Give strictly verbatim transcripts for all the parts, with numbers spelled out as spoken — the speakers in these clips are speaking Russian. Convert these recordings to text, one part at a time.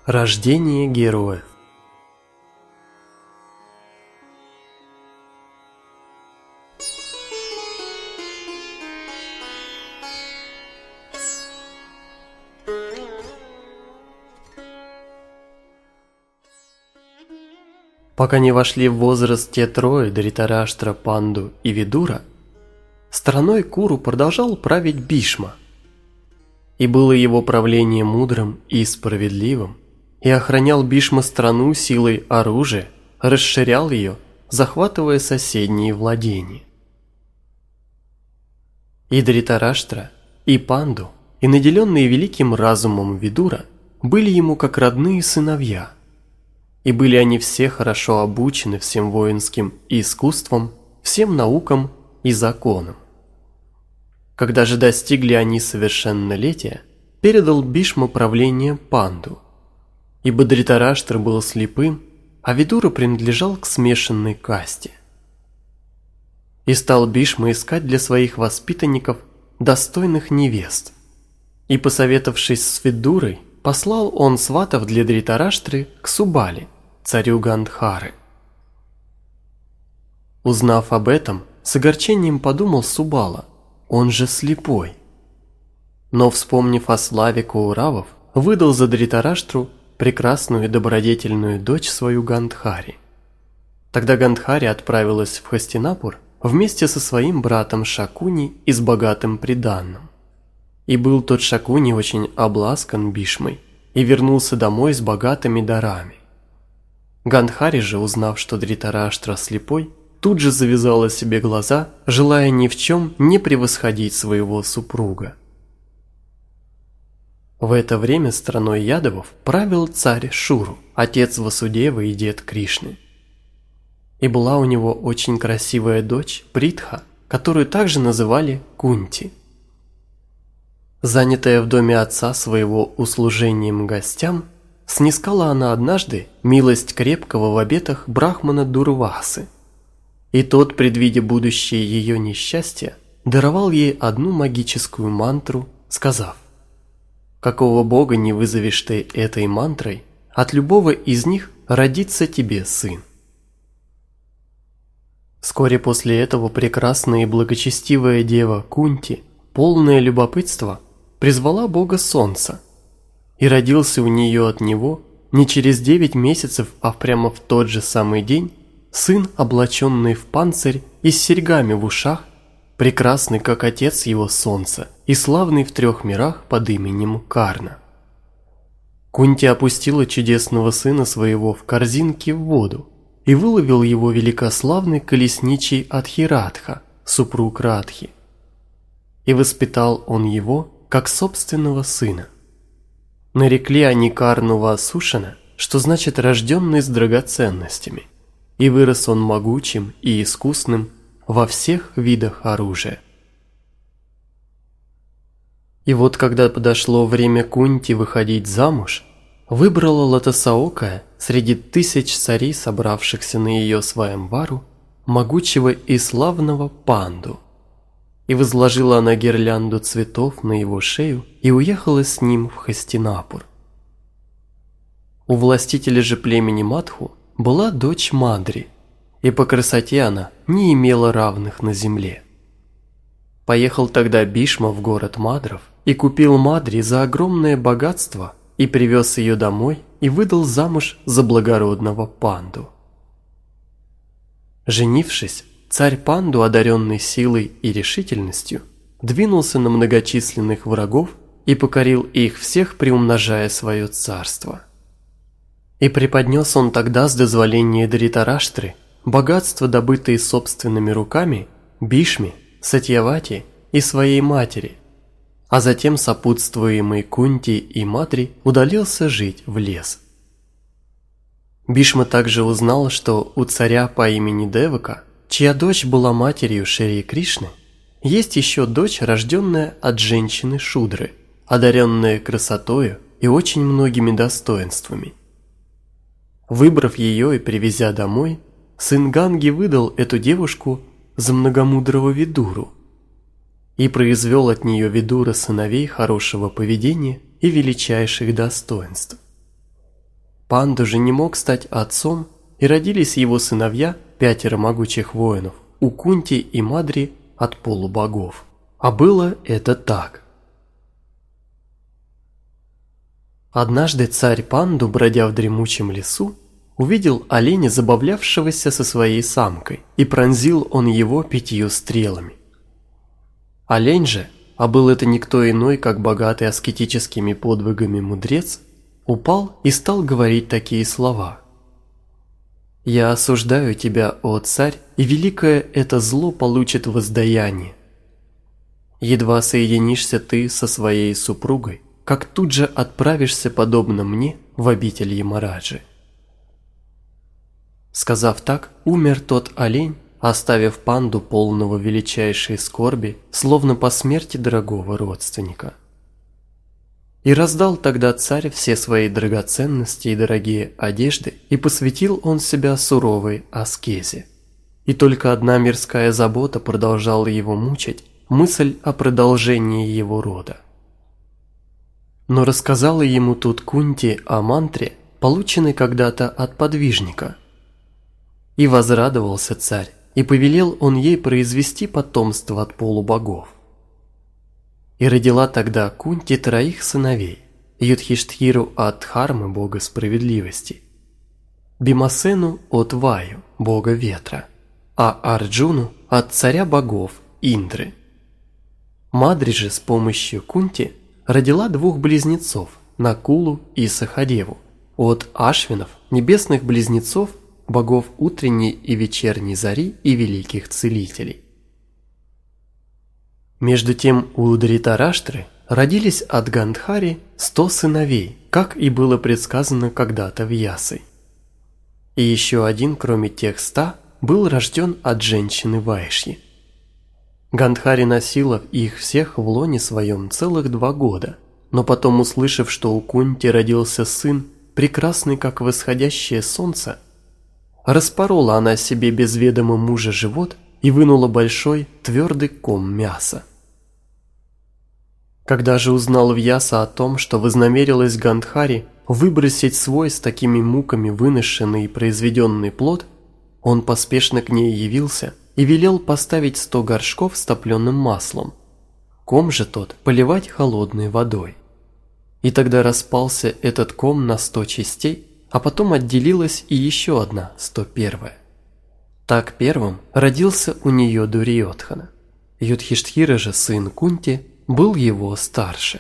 Рождение героев. Пока не вошли в возраст те трое, Дритараштра, Панду и Видура, страной Куру продолжал править Бишма. И было его правление мудрым и справедливым, и охранял Бишма страну силой оружия, расширял ее, захватывая соседние владения. И Дритараштра, и Панду, и наделенные великим разумом Видура были ему как родные сыновья, и были они все хорошо обучены всем воинским искусствам, всем наукам и законам. Когда же достигли они совершеннолетия, передал Бишма правление Панду, ибо Дритараштра был слепым, а Видура принадлежал к смешанной касте. И стал Бишма искать для своих воспитанников достойных невест, и, посоветовавшись с Видурой, послал он сватов для Дритараштры к Субали, царю Гандхары. Узнав об этом, с огорчением подумал Субала, он же слепой. Но, вспомнив о славе Кауравов, выдал за Дритараштру прекрасную и добродетельную дочь свою Гандхари. Тогда Гандхари отправилась в Хастинапур вместе со своим братом Шакуни и с богатым приданным. И был тот Шакуни очень обласкан Бишмой и вернулся домой с богатыми дарами. Гандхари же, узнав, что Дритараштра слепой, тут же завязала себе глаза, желая ни в чем не превосходить своего супруга. В это время страной Ядавов правил царь Шуру, отец Васудевы и дед Кришны. И была у него очень красивая дочь Притха, которую также называли Кунти. Занятая в доме отца своего услужением гостям, снискала она однажды милость крепкого в обетах брахмана Дурвасы. И тот, предвидя будущее ее несчастья, даровал ей одну магическую мантру, сказав: «Какого бога не вызовешь ты этой мантрой, от любого из них родится тебе сын». Вскоре после этого прекрасная и благочестивая дева Кунти, полное любопытства, призвала бога солнца, и родился у нее от него не через девять месяцев, а прямо в тот же самый день сын, облаченный в панцирь и с серьгами в ушах, прекрасный, как отец его солнца, и славный в трех мирах под именем Карна. Кунти опустила чудесного сына своего в корзинке в воду, и выловил его великославный колесничий Адхирадха, супруг Радхи. И воспитал он его, как собственного сына. Нарекли они Карну Васушана, что значит рожденный с драгоценностями, и вырос он могучим и искусным во всех видах оружия. И вот когда подошло время Кунти выходить замуж, выбрала Лотосоокая среди тысяч царей, собравшихся на ее сваямвару, могучего и славного Панду. И возложила она гирлянду цветов на его шею и уехала с ним в Хастинапур. У властителя же племени Мадху была дочь Мадри, и по красоте она не имела равных на земле. Поехал тогда Бишма в город Мадров и купил Мадри за огромное богатство и привез ее домой и выдал замуж за благородного Панду. Женившись, царь Панду, одаренный силой и решительностью, двинулся на многочисленных врагов и покорил их всех, приумножая свое царство. И преподнес он тогда с дозволения Дритараштры богатство, добытые собственными руками, Бишме, Сатьявати и своей матери, а затем, сопутствуемый Кунти и Мадри, удалился жить в лес. Бишма также узнал, что у царя по имени Девака, чья дочь была матерью Шри Кришны, есть еще дочь, рожденная от женщины Шудры, одаренная красотою и очень многими достоинствами. Выбрав ее и привезя домой, сын Ганги выдал эту девушку за многомудрого Видуру и произвел от нее Видура сыновей хорошего поведения и величайших достоинств. Панду же не мог стать отцом, и родились его сыновья, пятеро могучих воинов, у Кунти и Мадри от полубогов. А было это так. Однажды царь Панду, бродя в дремучем лесу, увидел оленя, забавлявшегося со своей самкой, и пронзил он его пятью стрелами. Олень же, а был это никто иной, как богатый аскетическими подвигами мудрец, упал и стал говорить такие слова: «Я осуждаю тебя, о царь, и великое это зло получит воздаяние. Едва соединишься ты со своей супругой, как тут же отправишься, подобно мне, в обитель Ямараджи». Сказав так, умер тот олень, оставив Панду полного величайшей скорби, словно по смерти дорогого родственника. И раздал тогда царь все свои драгоценности и дорогие одежды, и посвятил он себя суровой аскезе. И только одна мирская забота продолжала его мучить, мысль о продолжении его рода. Но рассказала ему тут Кунти о мантре, полученной когда-то от подвижника. И возрадовался царь, и повелел он ей произвести потомство от полубогов. И родила тогда Кунти троих сыновей: Юдхиштхиру от Дхармы, бога справедливости, Бимасену от Ваю, бога ветра, а Арджуну от царя богов Индры. Мадри же с помощью Кунти родила двух близнецов, Накулу и Сахадеву, от Ашвинов, небесных близнецов, богов утренней и вечерней зари и великих целителей. Между тем у Дритараштры родились от Гандхари сто сыновей, как и было предсказано когда-то в Ясы. И еще один, кроме тех ста, был рожден от женщины Вайшьи. Гандхари носила их всех в лоне своем целых два года, но потом, услышав, что у Кунти родился сын, прекрасный как восходящее солнце, распорола она себе без ведома мужа живот и вынула большой твердый ком мяса. Когда же узнал Вьяса о том, что вознамерилась Гандхари выбросить свой с такими муками выношенный и произведенный плод, он поспешно к ней явился и велел поставить сто горшков с топленым маслом, ком же тот поливать холодной водой. И тогда распался этот ком на сто частей, а потом отделилась и еще одна, сто первая. Так первым родился у нее Дурьодхана. Юдхиштхира же, сын Кунти, был его старше.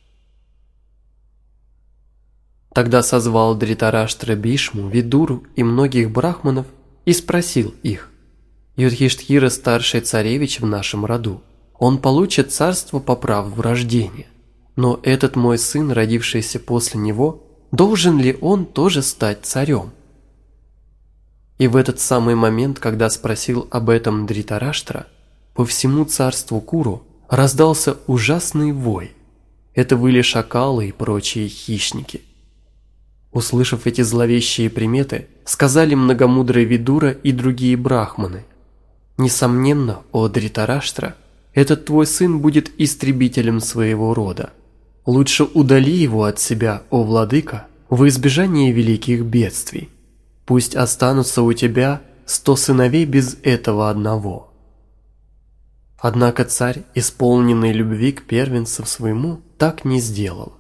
Тогда созвал Дритараштра Бишму, Видуру и многих брахманов и спросил их: «Юдхиштхира старший царевич в нашем роду, он получит царство по праву рождения, но этот мой сын, родившийся после него, должен ли он тоже стать царем?» И в этот самый момент, когда спросил об этом Дритараштра, по всему царству Куру раздался ужасный вой. Это выли шакалы и прочие хищники. Услышав эти зловещие приметы, сказали многомудрый Видура и другие брахманы: «Несомненно, о Дритараштра, этот твой сын будет истребителем своего рода. Лучше удали его от себя, о владыка, во избежание великих бедствий. Пусть останутся у тебя сто сыновей без этого одного». Однако царь, исполненный любви к первенцу своему, так не сделал.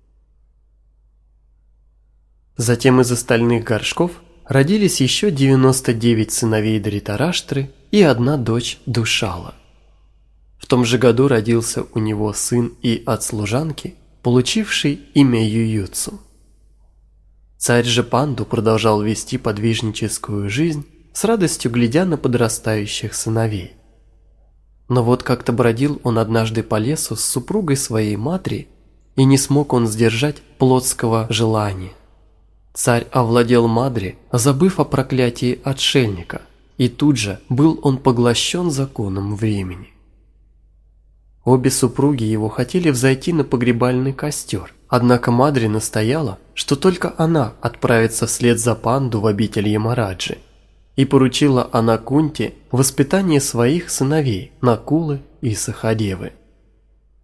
Затем из остальных горшков родились еще девяносто девять сыновей Дритараштры и одна дочь Душала. В том же году родился у него сын и от служанки, получивший имя Ююцу. Царь же Панду продолжал вести подвижническую жизнь, с радостью глядя на подрастающих сыновей. Но вот как-то бродил он однажды по лесу с супругой своей Матри, и не смог он сдержать плотского желания. Царь овладел Мадри, забыв о проклятии отшельника, и тут же был он поглощен законом времени. Обе супруги его хотели взойти на погребальный костер, однако Мадри настояла, что только она отправится вслед за Панду в обитель Ямараджи, и поручила она Кунти воспитание своих сыновей Накулы и Сахадевы.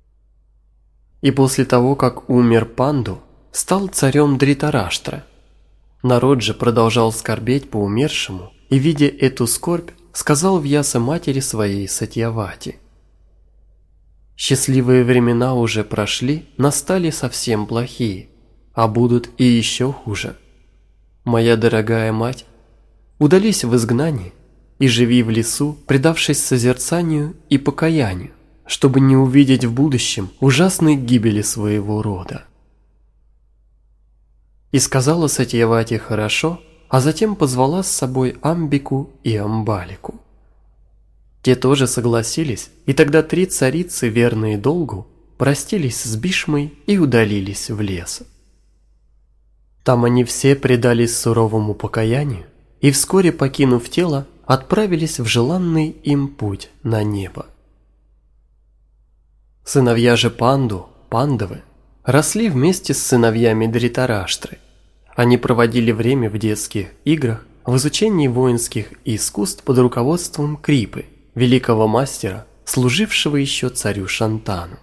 И после того, как умер Панду, стал царем Дритараштра, Народ же продолжал скорбеть по умершему, и, видя эту скорбь, сказал Вьяса матери своей Сатьявати: «Счастливые времена уже прошли, настали совсем плохие, а будут и еще хуже. Моя дорогая мать, удались в изгнание и живи в лесу, предавшись созерцанию и покаянию, чтобы не увидеть в будущем ужасной гибели своего рода». И сказала Сатьявати хорошо, а затем позвала с собой Амбику и Амбалику. Те тоже согласились, и тогда три царицы, верные долгу, простились с Бишмой и удалились в лес. Там они все предались суровому покаянию и, вскоре покинув тело, отправились в желанный им путь на небо. Сыновья же Панду, Пандавы, росли вместе с сыновьями Дритараштры. Они проводили время в детских играх, в изучении воинских искусств под руководством Крипы, великого мастера, служившего еще царю Шантану.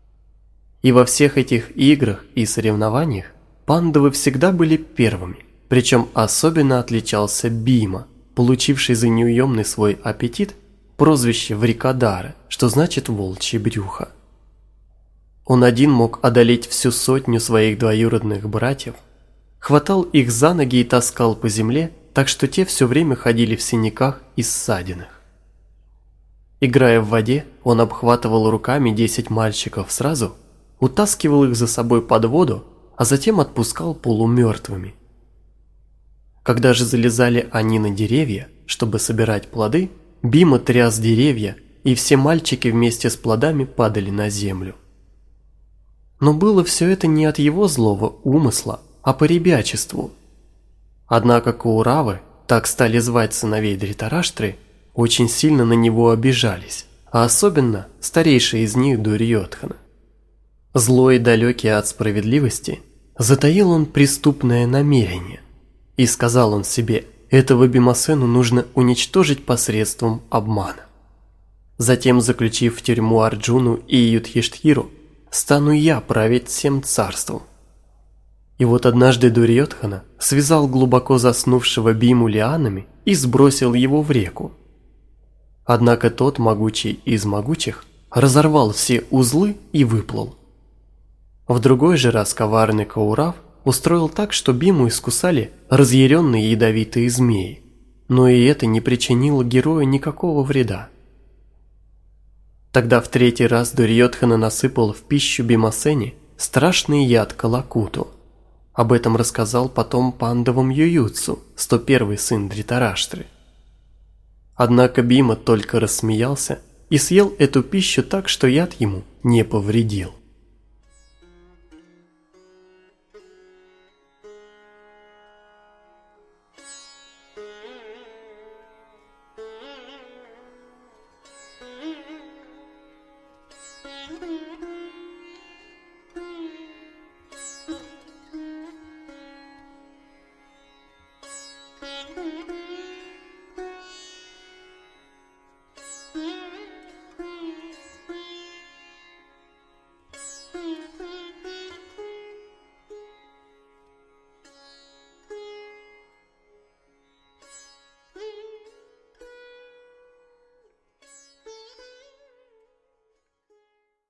И во всех этих играх и соревнованиях Пандавы всегда были первыми, причем особенно отличался Бима, получивший за неуемный свой аппетит прозвище Врикадара, что значит «волчье брюхо». Он один мог одолеть всю сотню своих двоюродных братьев, хватал их за ноги и таскал по земле, так что те все время ходили в синяках и ссадинах. Играя в воде, он обхватывал руками десять мальчиков сразу, утаскивал их за собой под воду, а затем отпускал полумертвыми. Когда же залезали они на деревья, чтобы собирать плоды, Бима тряс деревья, и все мальчики вместе с плодами падали на землю. Но было все это не от его злого умысла, а по ребячеству. Однако Кауравы, так стали звать сыновей Дритараштры, очень сильно на него обижались, а особенно старейший из них Дурьодхана. Злой и далекий от справедливости, затаил он преступное намерение, и сказал он себе: этого Бимасену нужно уничтожить посредством обмана. Затем, заключив в тюрьму Арджуну и Юдхиштхиру, стану я править всем царством. И вот однажды Дурьодхана связал глубоко заснувшего Биму лианами и сбросил его в реку. Однако тот, могучий из могучих, разорвал все узлы и выплыл. В другой же раз коварный Каурав устроил так, что Биму искусали разъяренные ядовитые змеи, но и это не причинило герою никакого вреда. Тогда в третий раз Дурьодхана насыпал в пищу Бимасене страшный яд Калакуту. Об этом рассказал потом Пандавам Ююцу, сто первый сын Дритараштры. Однако Бима только рассмеялся и съел эту пищу так, что яд ему не повредил.